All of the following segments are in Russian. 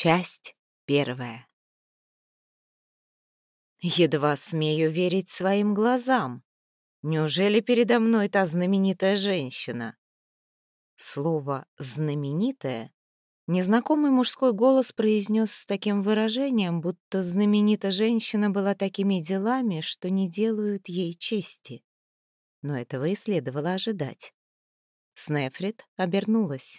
Часть первая. Едва смею верить своим глазам. Неужели передо мной та знаменитая женщина? Слово «знаменитая» незнакомый мужской голос произнес с таким выражением, будто знаменита женщина была такими делами, что не делают ей чести. Но этого и следовало ожидать. Снефрит обернулась.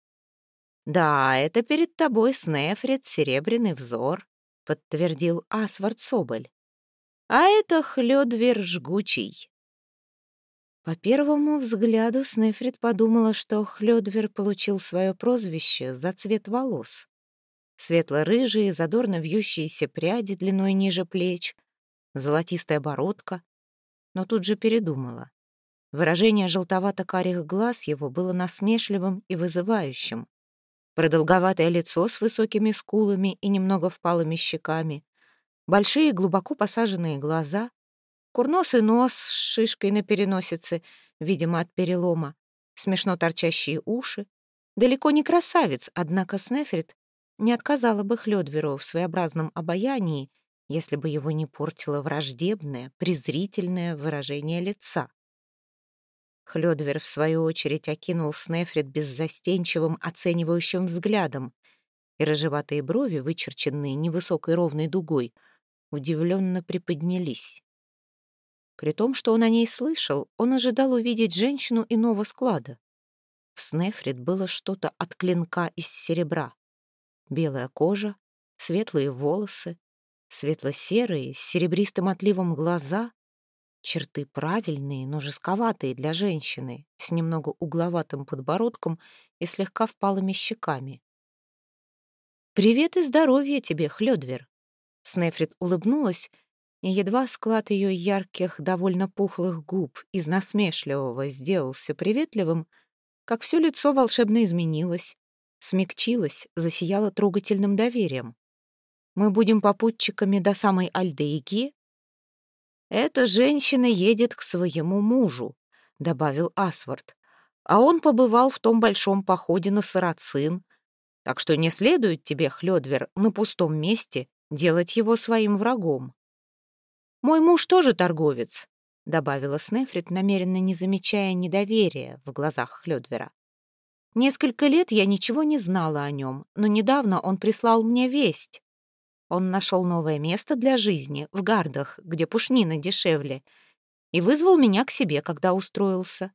«Да, это перед тобой, Снефрит, серебряный взор», — подтвердил Асвард Соболь. «А это Хлёдвир Жгучий». По первому взгляду Снефрит подумала, что Хлёдвир получил свое прозвище за цвет волос. Светло-рыжие, задорно вьющиеся пряди длиной ниже плеч, золотистая бородка, но тут же передумала. Выражение желтовато-карих глаз его было насмешливым и вызывающим. Продолговатое лицо с высокими скулами и немного впалыми щеками, большие глубоко посаженные глаза, курносый нос с шишкой на переносице, видимо, от перелома, смешно торчащие уши. Далеко не красавец, однако Снефрит не отказала бы Хлёдверу в своеобразном обаянии, если бы его не портило враждебное, презрительное выражение лица. Хлёдвер, в свою очередь, окинул Снефрит беззастенчивым, оценивающим взглядом, и рыжеватые брови, вычерченные невысокой ровной дугой, удивленно приподнялись. При том, что он о ней слышал, он ожидал увидеть женщину иного склада. В Снефрит было что-то от клинка из серебра. Белая кожа, светлые волосы, светло-серые, с серебристым отливом глаза, черты правильные, но жестковатые для женщины, с немного угловатым подбородком и слегка впалыми щеками. «Привет и здоровья тебе, Хлёдвер!» Снефрит улыбнулась, и едва склад ее ярких, довольно пухлых губ из насмешливого сделался приветливым, как все лицо волшебно изменилось, смягчилось, засияло трогательным доверием. «Мы будем попутчиками до самой Альдейки?» «Эта женщина едет к своему мужу», — добавил Асвард. «А он побывал в том большом походе на Сарацин, так что не следует тебе, Хлёдвер, на пустом месте делать его своим врагом». «Мой муж тоже торговец», — добавила Снефрит, намеренно не замечая недоверия в глазах Хлёдвера. «Несколько лет я ничего не знала о нем, но недавно он прислал мне весть. Он нашел новое место для жизни в Гардах, где пушнина дешевле, и вызвал меня к себе, когда устроился.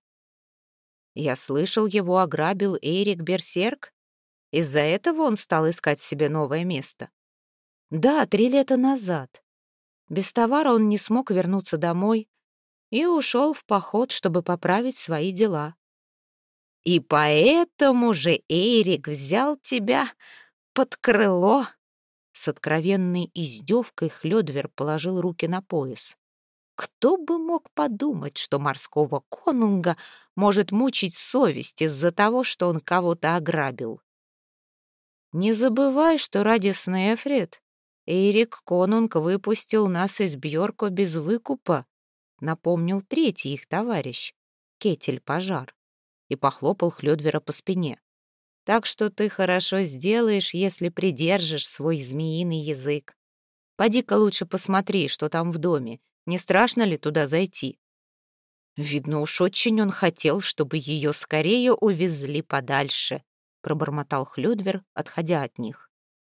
Я слышал, его ограбил Эйрик Берсерк. Из-за этого он стал искать себе новое место. Да, 3 лета назад. Без товара он не смог вернуться домой и ушел в поход, чтобы поправить свои дела. И поэтому же Эйрик взял тебя под крыло». С откровенной издевкой Хлёдвер положил руки на пояс. Кто бы мог подумать, что морского конунга может мучить совесть из-за того, что он кого-то ограбил? «Не забывай, что ради Снефрит Эйрик Конунг выпустил нас из Бьорко без выкупа», напомнил третий их товарищ, Кетель Пожар, и похлопал Хлёдвера по спине. «Так что ты хорошо сделаешь, если придержишь свой змеиный язык. Поди-ка лучше посмотри, что там в доме. Не страшно ли туда зайти?» «Видно, уж очень он хотел, чтобы ее скорее увезли подальше», пробормотал Хлёдвер, отходя от них.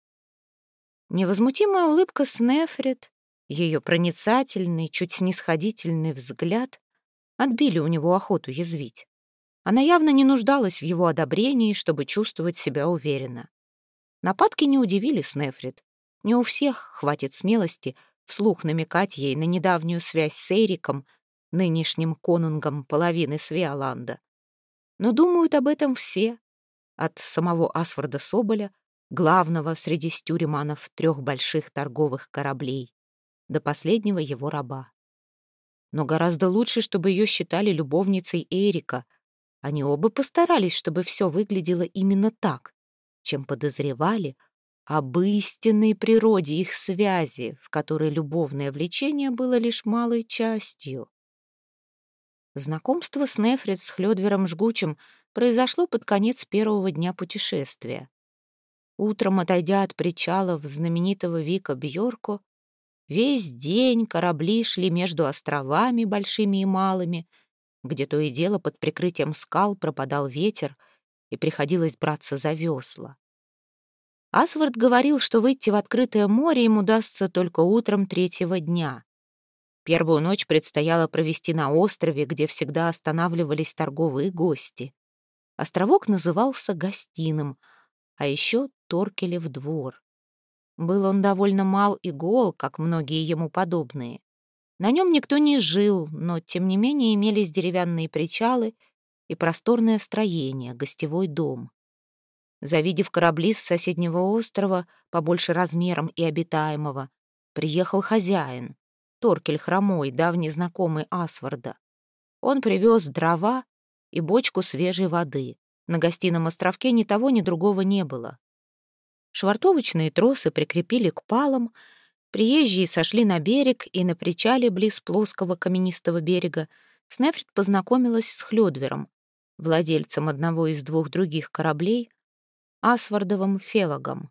Невозмутимая улыбка Снефрит, ее проницательный, чуть снисходительный взгляд отбили у него охоту язвить. Она явно не нуждалась в его одобрении, чтобы чувствовать себя уверенно. Нападки не удивили Снефрит. Не у всех хватит смелости вслух намекать ей на недавнюю связь с Эриком, нынешним конунгом половины Свеоланда. Но думают об этом все, от самого Асварда Соболя, главного среди стюреманов 3 больших торговых кораблей, до последнего его раба. Но гораздо лучше, чтобы ее считали любовницей Эрика. Они оба постарались, чтобы все выглядело именно так, чем подозревали об истинной природе их связи, в которой любовное влечение было лишь малой частью. Знакомство Снефрит с Хлёдвером Жгучим произошло под конец первого дня путешествия. Утром, отойдя от причалов знаменитого Вика Бьорко, весь день корабли шли между островами большими и малыми, где то и дело под прикрытием скал пропадал ветер, и приходилось браться за весла. Асвард говорил, что выйти в открытое море им удастся только утром третьего дня. Первую ночь предстояло провести на острове, где всегда останавливались торговые гости. Островок назывался Гостиным, а еще Торкелев двор. Был он довольно мал и гол, как многие ему подобные. На нем никто не жил, но, тем не менее, имелись деревянные причалы и просторное строение, гостевой дом. Завидев корабли с соседнего острова, побольше размером и обитаемого, приехал хозяин, Торкель Хромой, давний знакомый Асварда. Он привез дрова и бочку свежей воды. На гостином островке ни того, ни другого не было. Швартовочные тросы прикрепили к палам, приезжие сошли на берег, и на причале близ плоского каменистого берега Снефрит познакомилась с Хлёдвером, владельцем одного из двух других кораблей, Асвардовым Фелагом.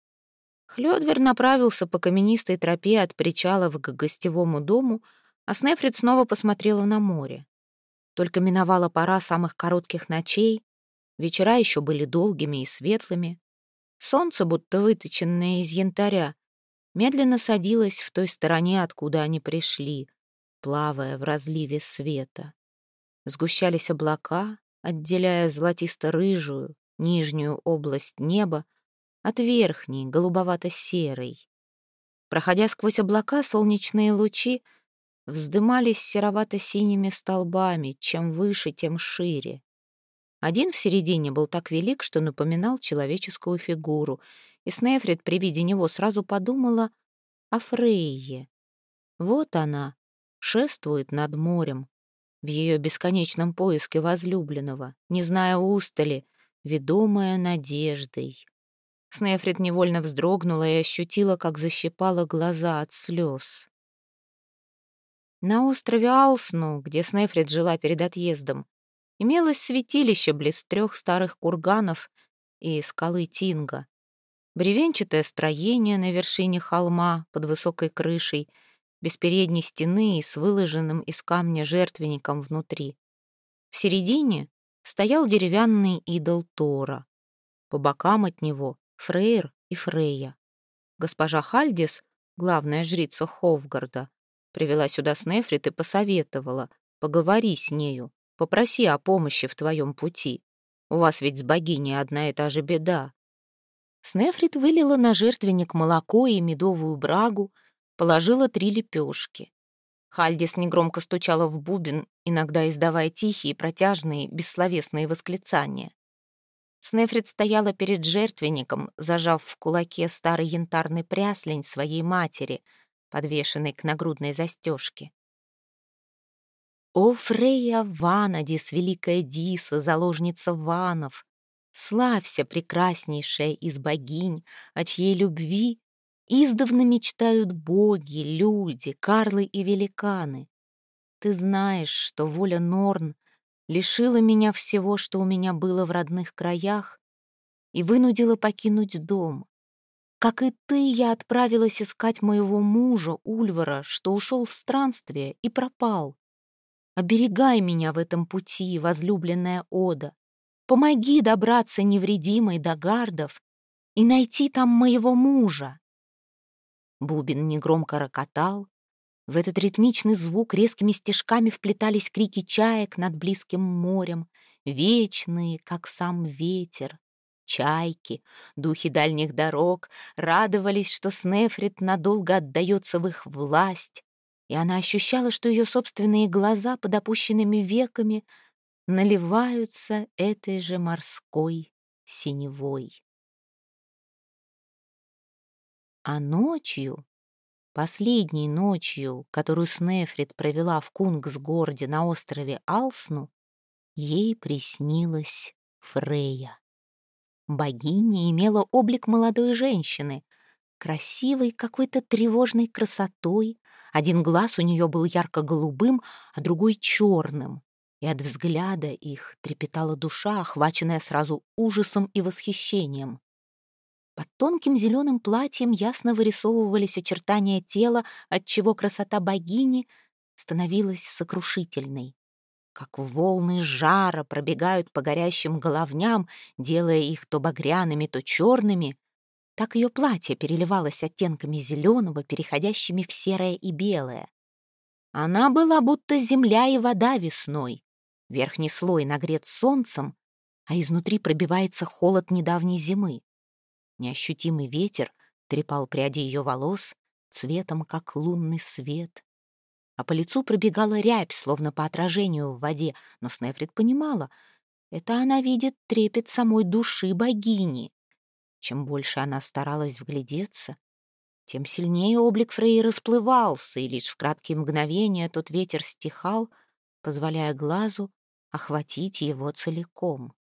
Хлёдвер направился по каменистой тропе от причалов к гостевому дому, а Снефрит снова посмотрела на море. Только миновала пора самых коротких ночей, вечера еще были долгими и светлыми. Солнце, будто выточенное из янтаря, медленно садилось в той стороне, откуда они пришли, плавая в разливе света. Сгущались облака, отделяя золотисто-рыжую, нижнюю область неба от верхней, голубовато-серой. Проходя сквозь облака, солнечные лучи вздымались серовато-синими столбами, чем выше, тем шире. Один в середине был так велик, что напоминал человеческую фигуру, и Снефрит при виде него сразу подумала о Фрейе. Вот она, шествует над морем, в ее бесконечном поиске возлюбленного, не зная устали, ведомая надеждой. Снефрит невольно вздрогнула и ощутила, как защипала глаза от слез. На острове Алсну, где Снефрит жила перед отъездом, имелось святилище близ 3 старых курганов и скалы Тинга. Бревенчатое строение на вершине холма под высокой крышей, без передней стены и с выложенным из камня жертвенником внутри. В середине стоял деревянный идол Тора. По бокам от него Фрейр и Фрейя. Госпожа Хальдис, главная жрица Ховгарда, привела сюда Снефрит и посоветовала: поговори с нею, попроси о помощи в твоем пути. У вас ведь с богиней одна и та же беда. Снефрит вылила на жертвенник молоко и медовую брагу, положила 3 лепешки. Хальдис негромко стучала в бубен, иногда издавая тихие, протяжные, бессловесные восклицания. Снефрит стояла перед жертвенником, зажав в кулаке старый янтарный пряслень своей матери, подвешенный к нагрудной застежке. «О, Фрейя Ванадис, великая Диса, заложница Ванов! Славься, прекраснейшая из богинь, о чьей любви издавна мечтают боги, люди, карлы и великаны. Ты знаешь, что воля Норн лишила меня всего, что у меня было в родных краях, и вынудила покинуть дом. Как и ты, я отправилась искать моего мужа, Ульвара, что ушел в странствие и пропал. Оберегай меня в этом пути, возлюбленная Ода. Помоги добраться невредимой до гардов и найти там моего мужа». Бубен негромко рокотал. В этот ритмичный звук резкими стежками вплетались крики чаек над близким морем, вечные, как сам ветер. Чайки, духи дальних дорог, радовались, что Снефрит надолго отдается в их власть, и она ощущала, что ее собственные глаза под опущенными веками наливаются этой же морской синевой. А ночью, последней ночью, которую Снефрит провела в Кунгсгорде на острове Алсну, ей приснилась Фрейя. Богиня имела облик молодой женщины, красивой какой-то тревожной красотой. Один глаз у нее был ярко-голубым, а другой черным, и от взгляда их трепетала душа, охваченная сразу ужасом и восхищением. Под тонким зеленым платьем ясно вырисовывались очертания тела, отчего красота богини становилась сокрушительной. Как волны жара пробегают по горящим головням, делая их то багряными, то черными, так ее платье переливалось оттенками зеленого, переходящими в серое и белое. Она была будто земля и вода весной. Верхний слой нагрет солнцем, а изнутри пробивается холод недавней зимы. Неощутимый ветер трепал пряди ее волос цветом, как лунный свет. А по лицу пробегала рябь, словно по отражению в воде, но Снефрит понимала, это она видит трепет самой души богини. Чем больше она старалась вглядеться, тем сильнее облик Фреи расплывался, и лишь в краткие мгновения тот ветер стихал, позволяя глазу охватить его целиком.